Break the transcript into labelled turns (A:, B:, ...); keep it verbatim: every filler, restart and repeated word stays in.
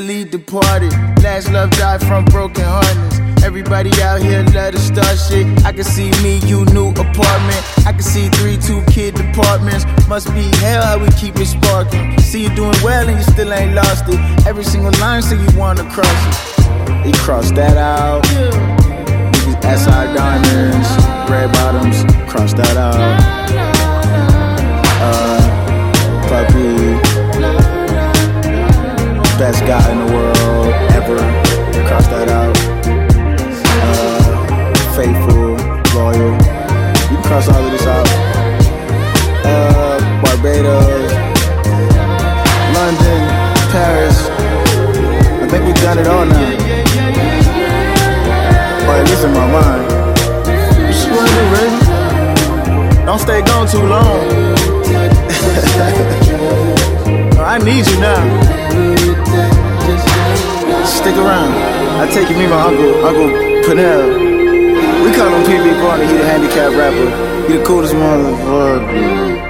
A: recently departed. Last love died from broken heartedness. Everybody out here love to start shit. I can see me, you, new apartment. I can see three, two kid apartments. Must be hell how we keep it sparking. See you doing well and you still ain't lost it. Every single line say you wanna cross it. You cross that out. Niggas S I diamonds, red bottoms, cross that out. Uh, puppy, best guy in the world ever, cross that out. Uh, faithful, loyal, you can cross all of this out. Uh, Barbados, London, Paris, I think we've done it all now. Or at least in my mind. What you wanna do, baby? Don't stay gone too long. I need you now. Stick around. I take you, me, my uncle, Uncle Pernell. We call him P B Barney, he the handicapped rapper. He the coolest motherfucker.